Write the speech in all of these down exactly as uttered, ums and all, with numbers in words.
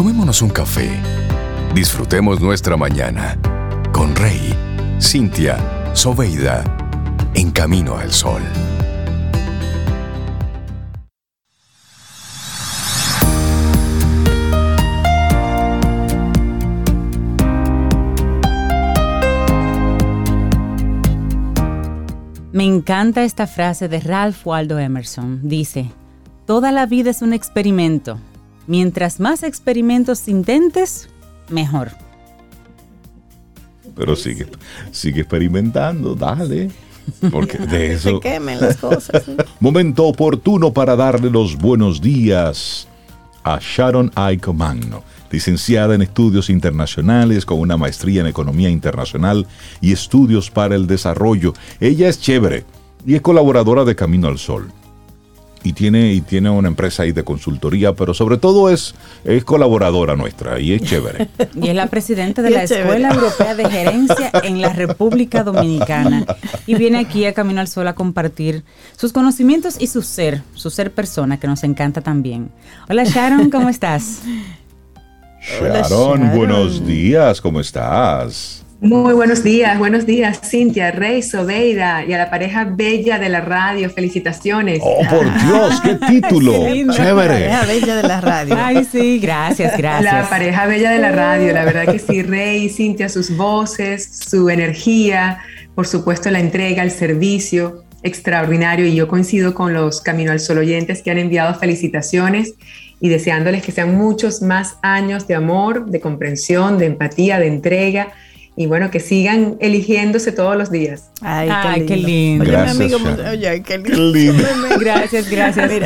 Tomémonos un café. Disfrutemos nuestra mañana con Rey, Cintia, Soveida, en Camino al Sol. Me encanta esta frase de Ralph Waldo Emerson. Dice, toda la vida es un experimento. Mientras más experimentos intentes, mejor. Pero sigue, sigue experimentando, dale. Porque de eso... Se quemen las cosas. ¿Sí? Momento oportuno para darle los buenos días a Sharon Aiko Magno, licenciada en Estudios Internacionales con una maestría en Economía Internacional y Estudios para el Desarrollo. Ella es chévere y es colaboradora de Camino al Sol. Y tiene, y tiene una empresa ahí de consultoría, pero sobre todo es, es colaboradora nuestra y es chévere. Y es la presidenta de la Escuela Europea de Gerencia en la República Dominicana. Y viene aquí a Camino al Sol a compartir sus conocimientos y su ser, su ser persona, que nos encanta también. Hola Sharon, ¿cómo estás? Sharon, Hola, Sharon, buenos días, ¿cómo estás? Muy buenos días, buenos días, Cintia, Rey, Soveida y a la pareja bella de la radio, felicitaciones. ¡Oh, por Dios, qué título! Qué ¡Chévere! La pareja bella de la radio. Ay, sí, gracias, gracias. La pareja bella de la radio, la verdad que sí, Rey, Cintia, sus voces, su energía, por supuesto la entrega, el servicio, extraordinario. Y yo coincido con los Camino al Sol oyentes que han enviado felicitaciones y deseándoles que sean muchos más años de amor, de comprensión, de empatía, de entrega. Y bueno, que sigan eligiéndose todos los días. Ay, Ay, qué lindo. qué lindo. Oye, Gracias, mi amigo, Sharon. oye, qué lindo. Qué lindo. Gracias, gracias. Mira,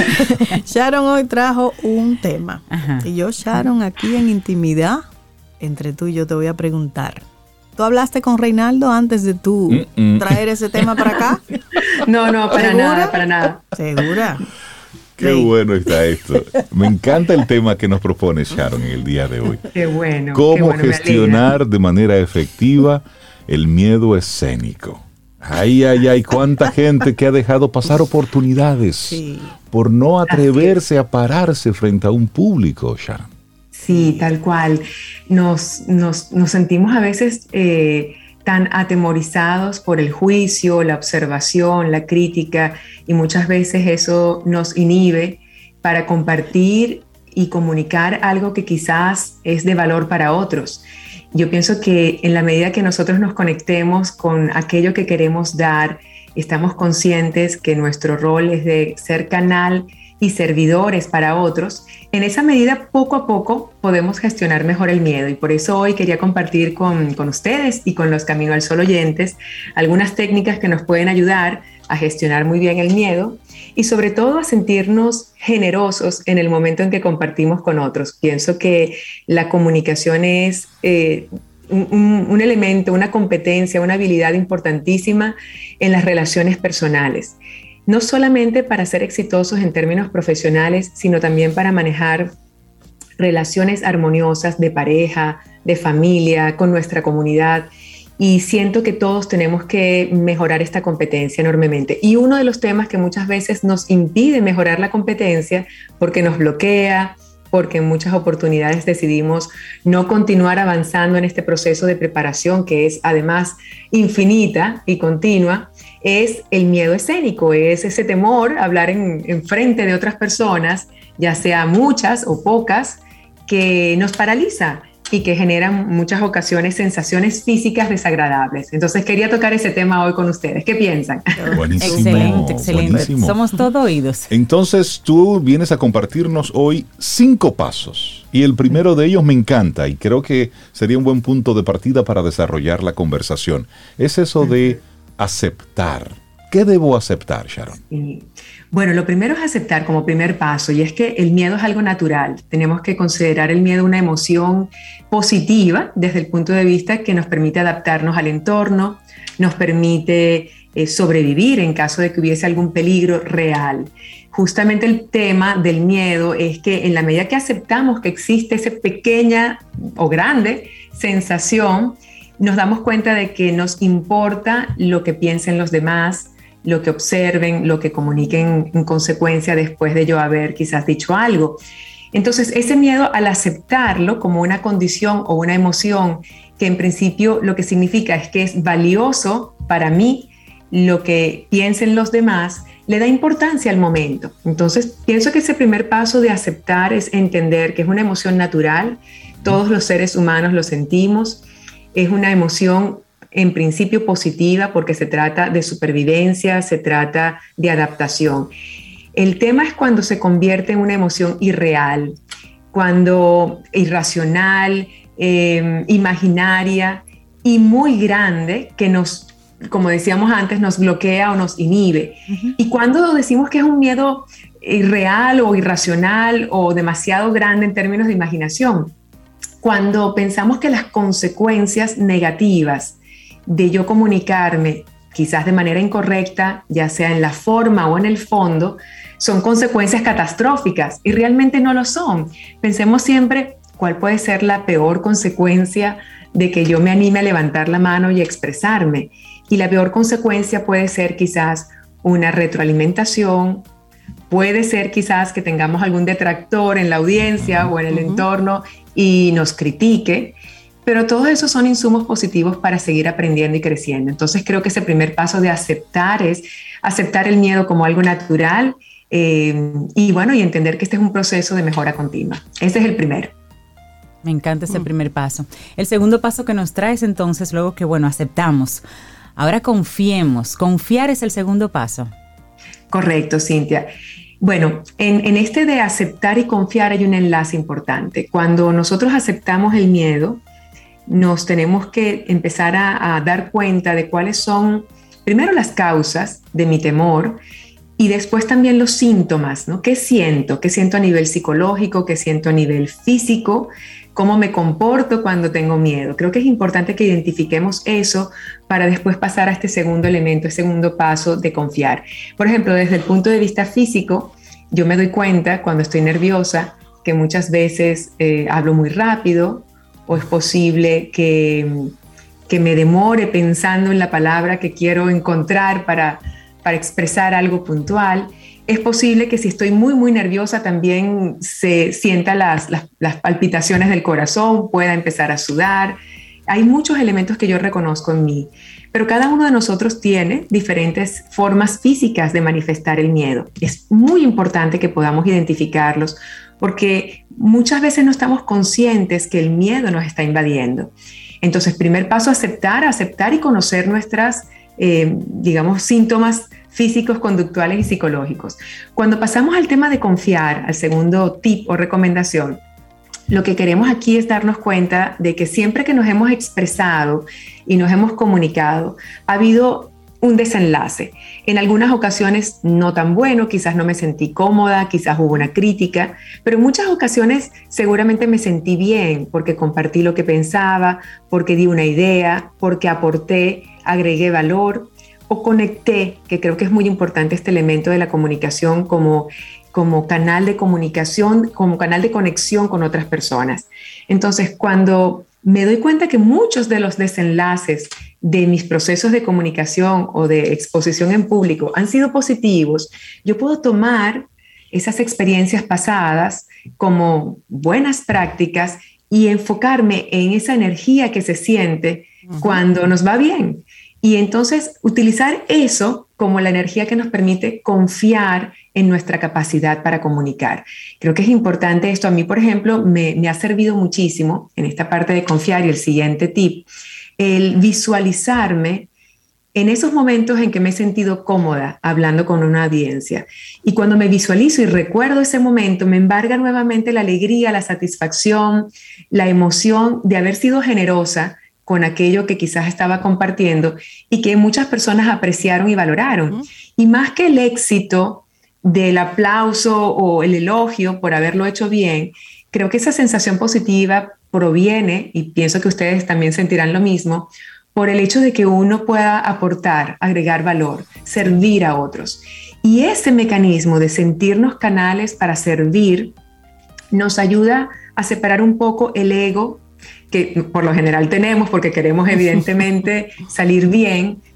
Sharon hoy trajo un tema. Ajá. Y yo, Sharon, aquí en intimidad, entre tú y yo te voy a preguntar. ¿Tú hablaste con Reinaldo antes de tú Mm-mm. traer ese tema para acá? No, no, para ¿Segura? nada, para nada. ¿Segura? Qué Sí. bueno está esto. Me encanta el tema que nos propone Sharon en el día de hoy. Qué bueno. qué Cómo bueno, me gestionar de manera efectiva el miedo escénico. Ay, ay, ay, cuánta gente que ha dejado pasar oportunidades Sí. por no atreverse a pararse frente a un público, Sharon. Sí, tal cual. Nos, nos, nos sentimos a veces eh, tan atemorizados por el juicio, la observación, la crítica, y muchas veces eso nos inhibe para compartir y comunicar algo que quizás es de valor para otros. Yo pienso que en la medida que nosotros nos conectemos con aquello que queremos dar, estamos conscientes que nuestro rol es de ser canal y servidores para otros. En esa medida, poco a poco, podemos gestionar mejor el miedo, y por eso hoy quería compartir con, con ustedes y con los Camino al Sol oyentes algunas técnicas que nos pueden ayudar a gestionar muy bien el miedo y sobre todo a sentirnos generosos en el momento en que compartimos con otros. Pienso que la comunicación es eh, un, un elemento, una competencia, una habilidad importantísima en las relaciones personales. No solamente para ser exitosos en términos profesionales, sino también para manejar relaciones armoniosas de pareja, de familia, con nuestra comunidad. Y siento que todos tenemos que mejorar esta competencia enormemente. Y uno de los temas que muchas veces nos impide mejorar la competencia, porque nos bloquea, porque en muchas oportunidades decidimos no continuar avanzando en este proceso de preparación, que es además infinita y continua, es el miedo escénico, es ese temor a hablar en, en frente de otras personas, ya sea muchas o pocas, que nos paraliza y que generan muchas ocasiones sensaciones físicas desagradables. Entonces quería tocar ese tema hoy con ustedes. ¿Qué piensan? Buenísimo. Excelente, excelente. Buenísimo. Somos todo oídos. Entonces tú vienes a compartirnos hoy cinco pasos y el primero de ellos me encanta y creo que sería un buen punto de partida para desarrollar la conversación. Es eso de aceptar. ¿Qué debo aceptar, Sharon? Sí. Bueno, lo primero es aceptar como primer paso, y es que el miedo es algo natural. Tenemos que considerar el miedo una emoción positiva desde el punto de vista que nos permite adaptarnos al entorno, nos permite eh, sobrevivir en caso de que hubiese algún peligro real. Justamente el tema del miedo es que en la medida que aceptamos que existe esa pequeña o grande sensación, nos damos cuenta de que nos importa lo que piensen los demás, lo que observen, lo que comuniquen en consecuencia después de yo haber quizás dicho algo. Entonces, ese miedo, al aceptarlo como una condición o una emoción, que en principio lo que significa es que es valioso para mí lo que piensen los demás, le da importancia al momento. Entonces, pienso que ese primer paso de aceptar es entender que es una emoción natural, todos los seres humanos lo sentimos, es una emoción en principio positiva porque se trata de supervivencia, se trata de adaptación. El tema es cuando se convierte en una emoción irreal, cuando irracional, eh, imaginaria y muy grande, que nos, como decíamos antes, nos bloquea o nos inhibe. Uh-huh. Y cuando decimos que es un miedo irreal o irracional o demasiado grande en términos de imaginación, cuando pensamos que las consecuencias negativas de yo comunicarme, quizás de manera incorrecta, ya sea en la forma o en el fondo, son consecuencias catastróficas y realmente no lo son. Pensemos siempre cuál puede ser la peor consecuencia de que yo me anime a levantar la mano y expresarme. Y la peor consecuencia puede ser quizás una retroalimentación, puede ser quizás que tengamos algún detractor en la audiencia o en el uh-huh. entorno y nos critique, pero todos esos son insumos positivos para seguir aprendiendo y creciendo. Entonces creo que ese primer paso de aceptar es aceptar el miedo como algo natural eh, y bueno, y entender que este es un proceso de mejora continua. Ese es el primero. Me encanta ese mm. primer paso. El segundo paso que nos traes entonces, luego que bueno, aceptamos. Ahora confiemos. Confiar es el segundo paso. Correcto, Cintia. Bueno, en, en este de aceptar y confiar hay un enlace importante. Cuando nosotros aceptamos el miedo, nos tenemos que empezar a, a dar cuenta de cuáles son, primero, las causas de mi temor y después también los síntomas, ¿no? ¿Qué siento? ¿Qué siento a nivel psicológico? ¿Qué siento a nivel físico? ¿Cómo me comporto cuando tengo miedo? Creo que es importante que identifiquemos eso para después pasar a este segundo elemento, el segundo paso de confiar. Por ejemplo, desde el punto de vista físico, yo me doy cuenta cuando estoy nerviosa que muchas veces eh, hablo muy rápido, o es posible que, que me demore pensando en la palabra que quiero encontrar para, para expresar algo puntual. Es posible que si estoy muy, muy nerviosa también se sienta las, las, las palpitaciones del corazón, pueda empezar a sudar. Hay muchos elementos que yo reconozco en mí, pero cada uno de nosotros tiene diferentes formas físicas de manifestar el miedo. Es muy importante que podamos identificarlos, porque muchas veces no estamos conscientes que el miedo nos está invadiendo. Entonces, primer paso, aceptar, aceptar y conocer nuestras, eh, digamos, síntomas físicos, conductuales y psicológicos. Cuando pasamos al tema de confiar, al segundo tip o recomendación, lo que queremos aquí es darnos cuenta de que siempre que nos hemos expresado y nos hemos comunicado, ha habido un desenlace. En algunas ocasiones no tan bueno, quizás no me sentí cómoda, quizás hubo una crítica, pero en muchas ocasiones seguramente me sentí bien porque compartí lo que pensaba, porque di una idea, porque aporté, agregué valor o conecté, que creo que es muy importante este elemento de la comunicación como, como canal de comunicación, como canal de conexión con otras personas. Entonces, cuando me doy cuenta que muchos de los desenlaces de mis procesos de comunicación o de exposición en público han sido positivos, yo puedo tomar esas experiencias pasadas como buenas prácticas y enfocarme en esa energía que se siente uh-huh. cuando nos va bien. Y entonces utilizar eso como la energía que nos permite confiar en nuestra capacidad para comunicar. Creo que es importante esto. A mí, por ejemplo, me, me ha servido muchísimo en esta parte de confiar, y el siguiente tip, el visualizarme en esos momentos en que me he sentido cómoda hablando con una audiencia. Y cuando me visualizo y recuerdo ese momento, me embarga nuevamente la alegría, la satisfacción, la emoción de haber sido generosa con aquello que quizás estaba compartiendo y que muchas personas apreciaron y valoraron. Uh-huh. Y más que el éxito del aplauso o el elogio por haberlo hecho bien, creo que esa sensación positiva proviene, y pienso que ustedes también sentirán lo mismo, por el hecho de que uno pueda aportar, agregar valor, servir a otros. Y ese mecanismo de sentirnos canales para servir nos ayuda a separar un poco el ego, que por lo general tenemos porque queremos evidentemente salir bien,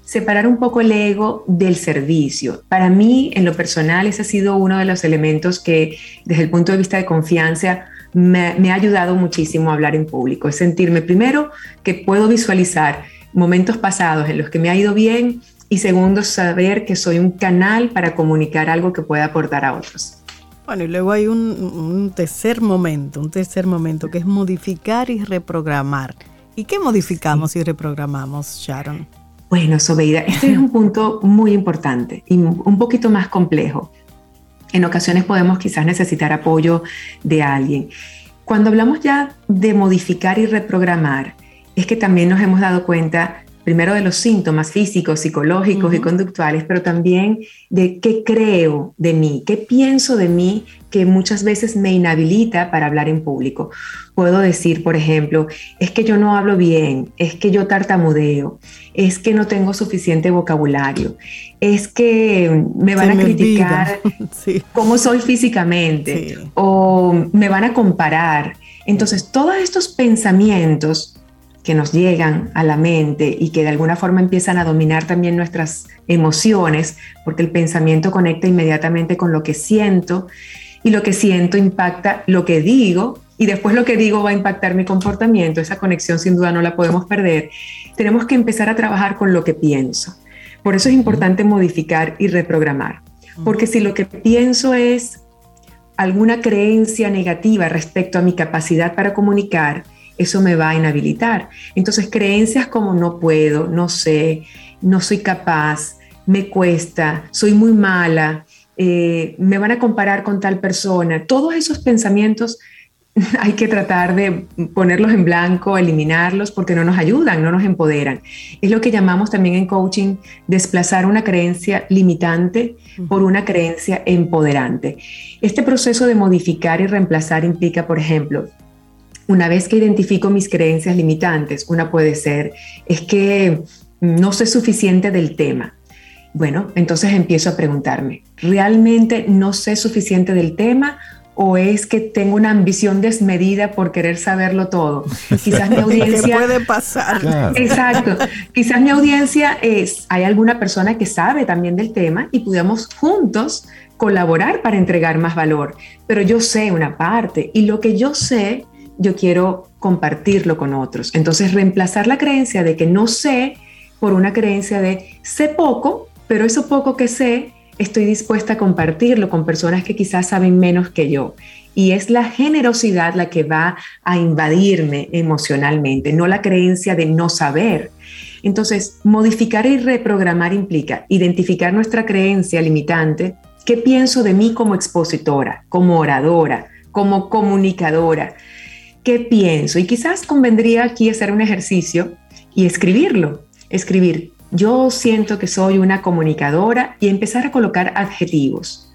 separar un poco el ego del servicio. Para mí, en lo personal, ese ha sido uno de los elementos que, desde el punto de vista de confianza, me, me ha ayudado muchísimo a hablar en público. Es sentirme, primero, que puedo visualizar momentos pasados en los que me ha ido bien, y segundo, saber que soy un canal para comunicar algo que pueda aportar a otros. Bueno, y luego hay un, un tercer momento, un tercer momento que es modificar y reprogramar. ¿Y qué modificamos sí. y reprogramamos, Sharon? Bueno, Sobeida, este es un punto muy importante y un poquito más complejo. En ocasiones podemos quizás necesitar apoyo de alguien. Cuando hablamos ya de modificar y reprogramar, es que también nos hemos dado cuenta primero de los síntomas físicos, psicológicos uh-huh. y conductuales, pero también de qué creo de mí, qué pienso de mí, que muchas veces me inhabilita para hablar en público. Puedo decir, por ejemplo, es que yo no hablo bien, es que yo tartamudeo, es que no tengo suficiente vocabulario, es que me van Se a criticar sí. cómo soy físicamente, sí. o me van a comparar. Entonces, todos estos pensamientos que nos llegan a la mente y que de alguna forma empiezan a dominar también nuestras emociones, porque el pensamiento conecta inmediatamente con lo que siento, y lo que siento impacta lo que digo, y después lo que digo va a impactar mi comportamiento. Esa conexión sin duda no la podemos perder. Tenemos que empezar a trabajar con lo que pienso. Por eso es importante modificar y reprogramar, porque si lo que pienso es alguna creencia negativa respecto a mi capacidad para comunicar, eso me va a inhabilitar. Entonces, creencias como no puedo, no sé, no soy capaz, me cuesta, soy muy mala, eh, me van a comparar con tal persona, todos esos pensamientos hay que tratar de ponerlos en blanco, eliminarlos, porque no nos ayudan, no nos empoderan. Es lo que llamamos también en coaching desplazar una creencia limitante por una creencia empoderante. Este proceso de modificar y reemplazar implica, por ejemplo, una vez que identifico mis creencias limitantes, una puede ser, es que no sé suficiente del tema. Bueno, entonces empiezo a preguntarme, ¿realmente no sé suficiente del tema o es que tengo una ambición desmedida por querer saberlo todo? Quizás mi audiencia... ¿Qué puede pasar? Claro. Exacto. Quizás mi audiencia es, hay alguna persona que sabe también del tema y podamos juntos colaborar para entregar más valor. Pero yo sé una parte y lo que yo sé, yo quiero compartirlo con otros. Entonces, reemplazar la creencia de que no sé por una creencia de sé poco, pero eso poco que sé, estoy dispuesta a compartirlo con personas que quizás saben menos que yo. Y es la generosidad la que va a invadirme emocionalmente, no la creencia de no saber. Entonces, modificar y reprogramar implica identificar nuestra creencia limitante. ¿Qué pienso de mí como expositora, como oradora, como comunicadora? ¿Qué pienso? Y quizás convendría aquí hacer un ejercicio y escribirlo. Escribir, yo siento que soy una comunicadora, y empezar a colocar adjetivos.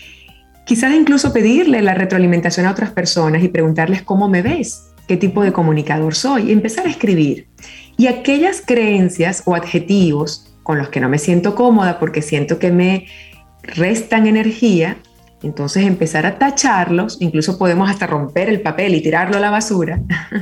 Quizás incluso pedirle la retroalimentación a otras personas y preguntarles cómo me ves, qué tipo de comunicador soy, y empezar a escribir. Y aquellas creencias o adjetivos con los que no me siento cómoda porque siento que me restan energía, entonces empezar a tacharlos, incluso podemos hasta romper el papel y tirarlo a la basura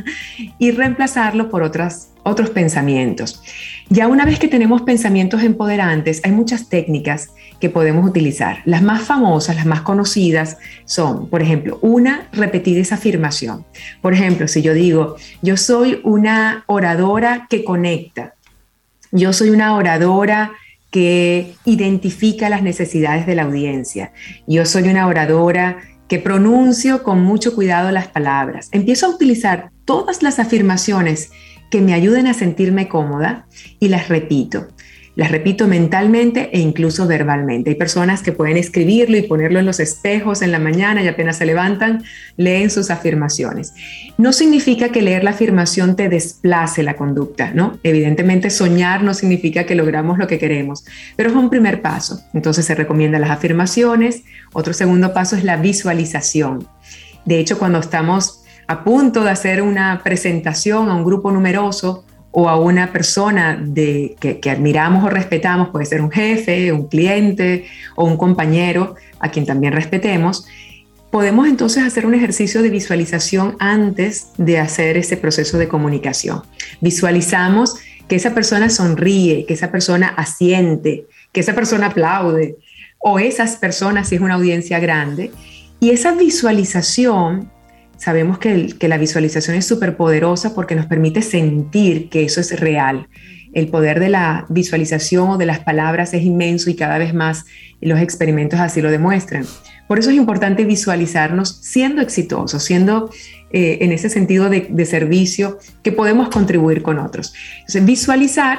y reemplazarlo por otras, otros pensamientos. Ya una vez que tenemos pensamientos empoderantes, hay muchas técnicas que podemos utilizar. Las más famosas, las más conocidas son, por ejemplo, una, repetir esa afirmación. Por ejemplo, si yo digo, yo soy una oradora que conecta, yo soy una oradora que identifica las necesidades de la audiencia. Yo soy una oradora que pronuncio con mucho cuidado las palabras. Empiezo a utilizar todas las afirmaciones que me ayuden a sentirme cómoda y las repito. Las repito mentalmente e incluso verbalmente. Hay personas que pueden escribirlo y ponerlo en los espejos en la mañana y apenas se levantan, leen sus afirmaciones. No significa que leer la afirmación te desplace la conducta, ¿no? Evidentemente, soñar no significa que logramos lo que queremos, pero es un primer paso. Entonces se recomiendan las afirmaciones. Otro segundo paso es la visualización. De hecho, cuando estamos a punto de hacer una presentación a un grupo numeroso, o a una persona de, que, que admiramos o respetamos, puede ser un jefe, un cliente o un compañero a quien también respetemos, podemos entonces hacer un ejercicio de visualización antes de hacer ese proceso de comunicación. Visualizamos que esa persona sonríe, que esa persona asiente, que esa persona aplaude, o esas personas si es una audiencia grande. Y esa visualización, sabemos que, el, que la visualización es súper poderosa porque nos permite sentir que eso es real. El poder de la visualización o de las palabras es inmenso y cada vez más los experimentos así lo demuestran. Por eso es importante visualizarnos siendo exitosos, siendo eh, en ese sentido de, de servicio que podemos contribuir con otros. Entonces, visualizar.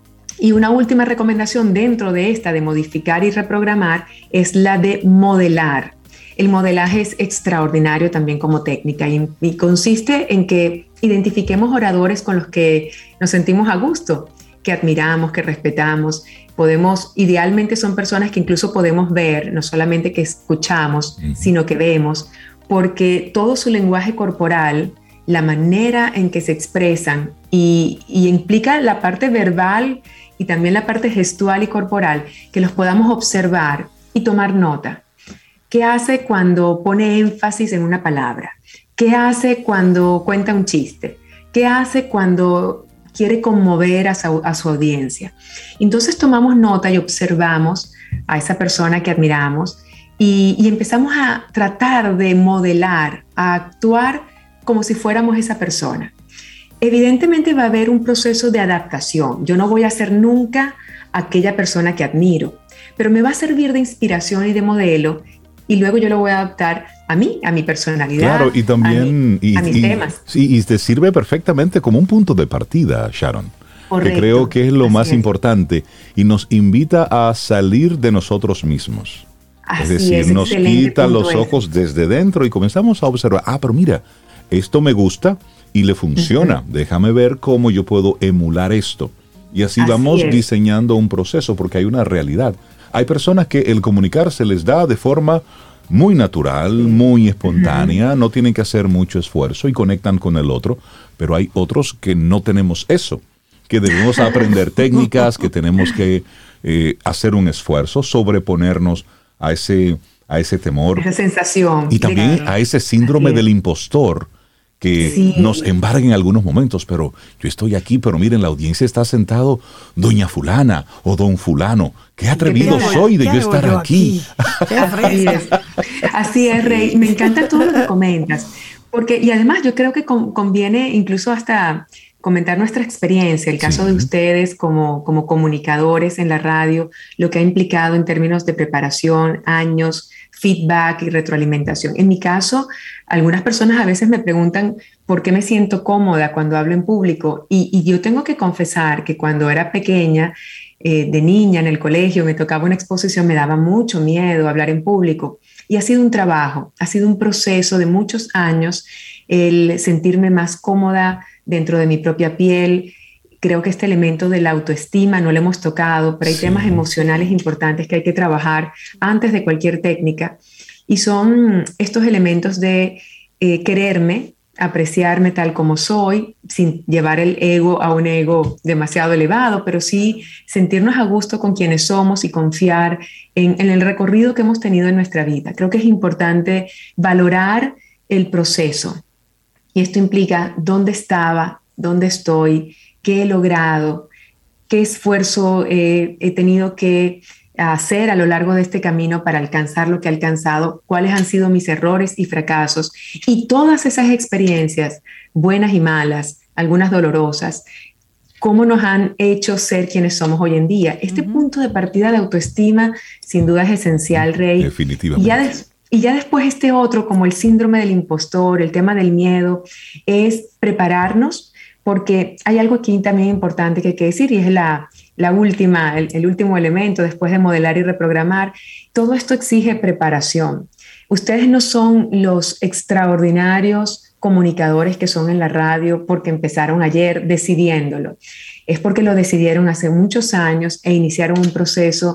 Y una última recomendación dentro de esta de modificar y reprogramar es la de modelar. El modelaje es extraordinario también como técnica y, y consiste en que identifiquemos oradores con los que nos sentimos a gusto, que admiramos, que respetamos. Podemos, idealmente son personas que incluso podemos ver, no solamente que escuchamos, uh-huh. sino que vemos, porque todo su lenguaje corporal, la manera en que se expresan y, y implica la parte verbal y también la parte gestual y corporal, que los podamos observar y tomar nota. ¿Qué hace cuando pone énfasis en una palabra? ¿Qué hace cuando cuenta un chiste? ¿Qué hace cuando quiere conmover a su, a su audiencia? Entonces tomamos nota y observamos a esa persona que admiramos y, y empezamos a tratar de modelar, a actuar como si fuéramos esa persona. Evidentemente va a haber un proceso de adaptación. Yo no voy a ser nunca aquella persona que admiro, pero me va a servir de inspiración y de modelo y luego yo lo voy a adaptar a mí, a mi personalidad, claro, y también, a, mi, y, a mis y, temas. Sí, y te sirve perfectamente como un punto de partida, Sharon. Correcto, que creo que es lo más es. importante y nos invita a salir de nosotros mismos. Así es decir, es, nos quita los ojos es. desde dentro y comenzamos a observar, ah, pero mira, esto me gusta y le funciona. Uh-huh. Déjame ver cómo yo puedo emular esto. Y así, así vamos es. diseñando un proceso porque hay una realidad. Hay personas que el comunicar se les da de forma muy natural, muy espontánea, uh-huh. no tienen que hacer mucho esfuerzo y conectan con el otro, pero hay otros que no tenemos eso, que debemos aprender técnicas, que tenemos que eh, hacer un esfuerzo, sobreponernos a ese, a ese temor. Esa sensación. Y también claro. a ese síndrome del impostor que sí. nos embarga en algunos momentos, pero yo estoy aquí, pero miren, la audiencia está sentado doña fulana o don fulano. Qué atrevido ¿Qué soy de yo estar yo aquí. aquí? Así es. Así es, Rey. Me encanta todo lo que comentas. Porque, y además yo creo que con, conviene incluso hasta comentar nuestra experiencia, el caso sí. de ustedes como, como comunicadores en la radio, lo que ha implicado en términos de preparación, años, feedback y retroalimentación. En mi caso, algunas personas a veces me preguntan por qué me siento cómoda cuando hablo en público y, y yo tengo que confesar que cuando era pequeña, eh, de niña en el colegio, me tocaba una exposición, me daba mucho miedo hablar en público y ha sido un trabajo, ha sido un proceso de muchos años el sentirme más cómoda dentro de mi propia piel. Creo que este elemento de la autoestima no lo hemos tocado, pero hay sí. temas emocionales importantes que hay que trabajar antes de cualquier técnica. Y son estos elementos de eh, quererme, apreciarme tal como soy, sin llevar el ego a un ego demasiado elevado, pero sí sentirnos a gusto con quienes somos y confiar en, en el recorrido que hemos tenido en nuestra vida. Creo que es importante valorar el proceso. Y esto implica dónde estaba, dónde estoy, qué he logrado, qué esfuerzo eh, he tenido que hacer a lo largo de este camino para alcanzar lo que he alcanzado, cuáles han sido mis errores y fracasos. Y todas esas experiencias, buenas y malas, algunas dolorosas, cómo nos han hecho ser quienes somos hoy en día. Este uh-huh. punto de partida de autoestima sin duda es esencial, Rey. Definitivamente. Y ya de, Y ya después este otro, como el síndrome del impostor, el tema del miedo, es prepararnos, porque hay algo aquí también importante que hay que decir, y es la, la última, el, el último elemento después de modelar y reprogramar. Todo esto exige preparación. Ustedes no son los extraordinarios comunicadores que son en la radio porque empezaron ayer decidiéndolo. Es porque lo decidieron hace muchos años e iniciaron un proceso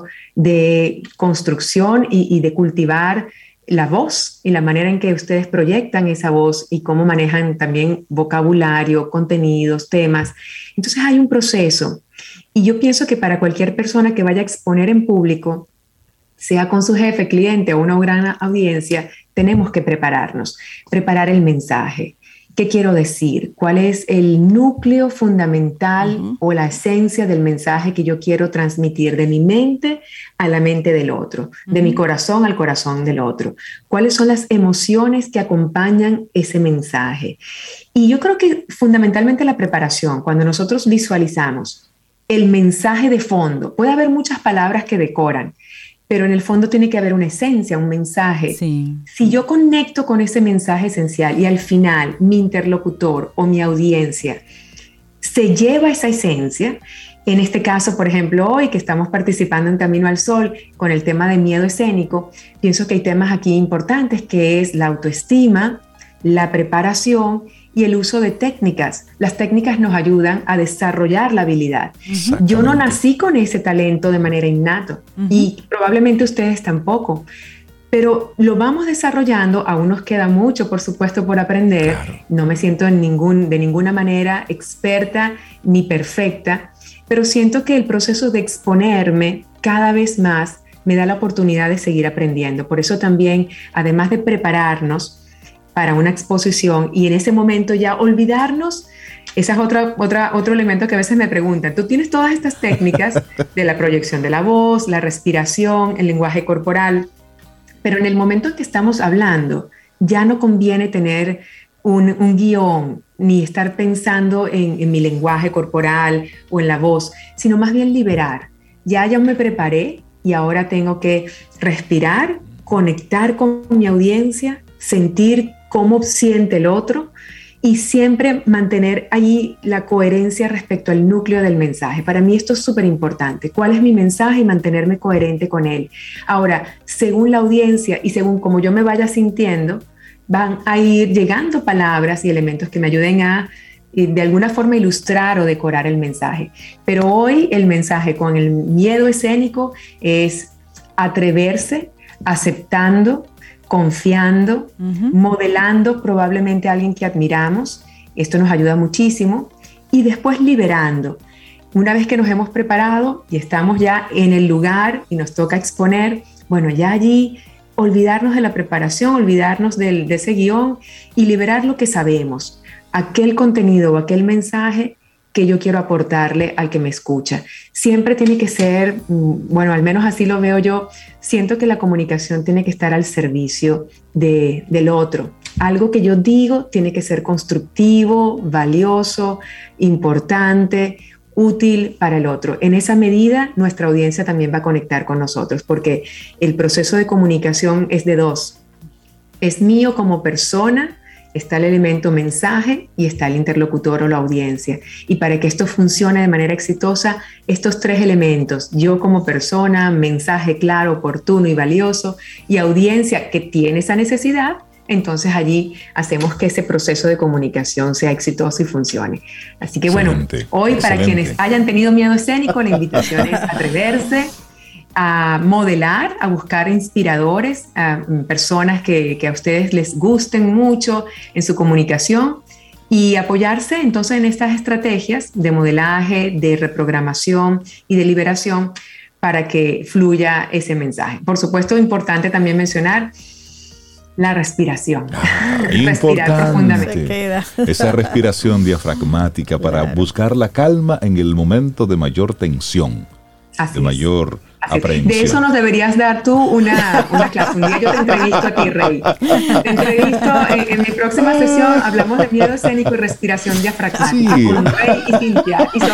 de construcción y, y de cultivar la voz y la manera en que ustedes proyectan esa voz y cómo manejan también vocabulario, contenidos, temas. Entonces hay un proceso. Y yo pienso que para cualquier persona que vaya a exponer en público, sea con su jefe, cliente o una gran audiencia, tenemos que prepararnos, preparar el mensaje. ¿Qué quiero decir? ¿Cuál es el núcleo fundamental uh-huh. o la esencia del mensaje que yo quiero transmitir de mi mente a la mente del otro, uh-huh. de mi corazón al corazón del otro? ¿Cuáles son las emociones que acompañan ese mensaje? Y yo creo que fundamentalmente la preparación, cuando nosotros visualizamos el mensaje de fondo, puede haber muchas palabras que decoran, pero en el fondo tiene que haber una esencia, un mensaje. Sí. Si yo conecto con ese mensaje esencial y al final mi interlocutor o mi audiencia se lleva esa esencia, en este caso, por ejemplo, hoy que estamos participando en Camino al Sol con el tema de miedo escénico, pienso que hay temas aquí importantes que es la autoestima, la preparación y el uso de técnicas. Las técnicas nos ayudan a desarrollar la habilidad. Yo no nací con ese talento de manera innata uh-huh. y probablemente ustedes tampoco, pero lo vamos desarrollando. Aún nos queda mucho, por supuesto, por aprender. Claro. No me siento en ningún, de ninguna manera experta ni perfecta, pero siento que el proceso de exponerme cada vez más me da la oportunidad de seguir aprendiendo. Por eso también, además de prepararnos para una exposición y en ese momento ya olvidarnos, ese es otra, otra, otro elemento que a veces me preguntan. Tú tienes todas estas técnicas de la proyección de la voz, la respiración, el lenguaje corporal, pero en el momento en que estamos hablando, ya no conviene tener un, un guión, ni estar pensando en, en mi lenguaje corporal o en la voz, sino más bien liberar. Ya, ya me preparé y ahora tengo que respirar, conectar con mi audiencia, sentir cómo siente el otro y siempre mantener allí la coherencia respecto al núcleo del mensaje. Para mí esto es súper importante. ¿Cuál es mi mensaje? Y mantenerme coherente con él. Ahora, según la audiencia y según cómo yo me vaya sintiendo, van a ir llegando palabras y elementos que me ayuden a de alguna forma ilustrar o decorar el mensaje. Pero hoy el mensaje con el miedo escénico es atreverse, aceptando, confiando, uh-huh. modelando probablemente a alguien que admiramos. Esto nos ayuda muchísimo. Y después liberando. Una vez que nos hemos preparado y estamos ya en el lugar y nos toca exponer, bueno, ya allí olvidarnos de la preparación, olvidarnos del, de ese guión y liberar lo que sabemos, aquel contenido o aquel mensaje que yo quiero aportarle al que me escucha. Siempre tiene que ser, bueno, al menos así lo veo yo, siento que la comunicación tiene que estar al servicio de, del otro. Algo que yo digo tiene que ser constructivo, valioso, importante, útil para el otro. En esa medida, nuestra audiencia también va a conectar con nosotros, porque el proceso de comunicación es de dos. Es mío como persona, está el elemento mensaje y está el interlocutor o la audiencia. Y para que esto funcione de manera exitosa, estos tres elementos, yo como persona, mensaje claro, oportuno y valioso, y audiencia que tiene esa necesidad, entonces allí hacemos que ese proceso de comunicación sea exitoso y funcione. Así que excelente, bueno, hoy excelente. Para quienes hayan tenido miedo escénico, la invitación es atreverse, a modelar, a buscar inspiradores, a personas que, que a ustedes les gusten mucho en su comunicación y apoyarse entonces en estas estrategias de modelaje, de reprogramación y de liberación para que fluya ese mensaje. Por supuesto, importante también mencionar la respiración. Ah, respirar profundamente. Esa respiración diafragmática para claro. buscar la calma en el momento de mayor tensión, Así de es. mayor aprehensión. De eso nos deberías dar tú una, una clase. Un día yo te entrevisto aquí, Rey. Te entrevisto en, en mi próxima sesión. Hablamos de miedo escénico y respiración diafragmática sí. con Rey y Cintia y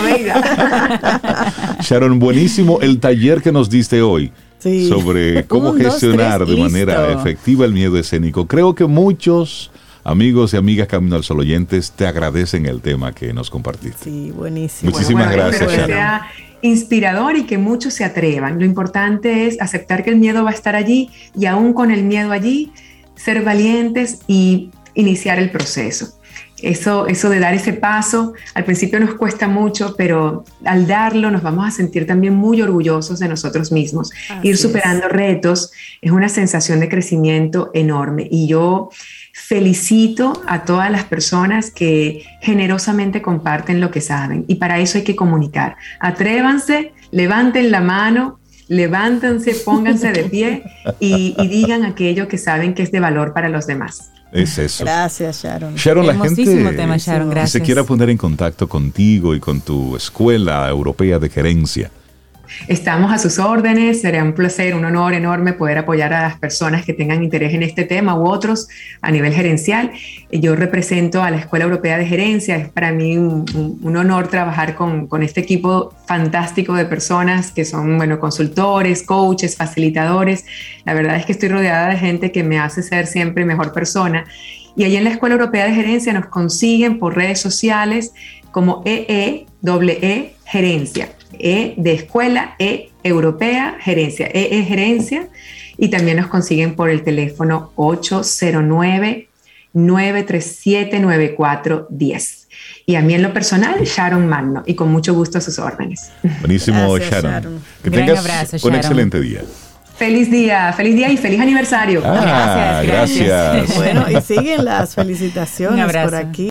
Sobeida. Sharon, buenísimo el taller que nos diste hoy. Sí. Sobre cómo Un, gestionar dos, tres, de manera listo. efectiva el miedo escénico. Creo que muchos amigos y amigas Camino al Sol oyentes te agradecen el tema que nos compartiste. Sí, buenísimo. Muchísimas bueno, bueno, gracias, Sharon. Que sea inspirador y que muchos se atrevan. Lo importante es aceptar que el miedo va a estar allí y aún con el miedo allí, ser valientes y iniciar el proceso. Eso, eso de dar ese paso, al principio nos cuesta mucho, pero al darlo nos vamos a sentir también muy orgullosos de nosotros mismos. Así Ir superando es. retos es una sensación de crecimiento enorme. Y yo felicito a todas las personas que generosamente comparten lo que saben. Y para eso hay que comunicar. Atrévanse, levanten la mano, levántense, pónganse de pie y, y digan aquello que saben que es de valor para los demás. Es eso. Gracias, Sharon. Sharon, la gente tema, Sharon, que gracias. se quiera poner en contacto contigo y con tu Escuela Europea de Gerencia. Estamos a sus órdenes, será un placer, un honor enorme poder apoyar a las personas que tengan interés en este tema u otros a nivel gerencial. Yo represento a la Escuela Europea de Gerencia, es para mí un, un, un honor trabajar con, con este equipo fantástico de personas que son, bueno, consultores, coaches, facilitadores. La verdad es que estoy rodeada de gente que me hace ser siempre mejor persona. Y allí en la Escuela Europea de Gerencia nos consiguen por redes sociales como E E E E Gerencia. E de escuela, E Europea, Gerencia, E E Gerencia, y también nos consiguen por el teléfono ocho cero nueve, nueve tres siete, nueve cuatro uno cero. Y a mí en lo personal, Sharon Magno, y con mucho gusto a sus órdenes. Buenísimo, Gracias, Sharon. Sharon. Que Gran tengas abrazo, un Sharon. excelente día. Feliz día, feliz día y feliz aniversario. Ah, Gracias, gracias. gracias. Bueno, y siguen las felicitaciones Un abrazo. por aquí.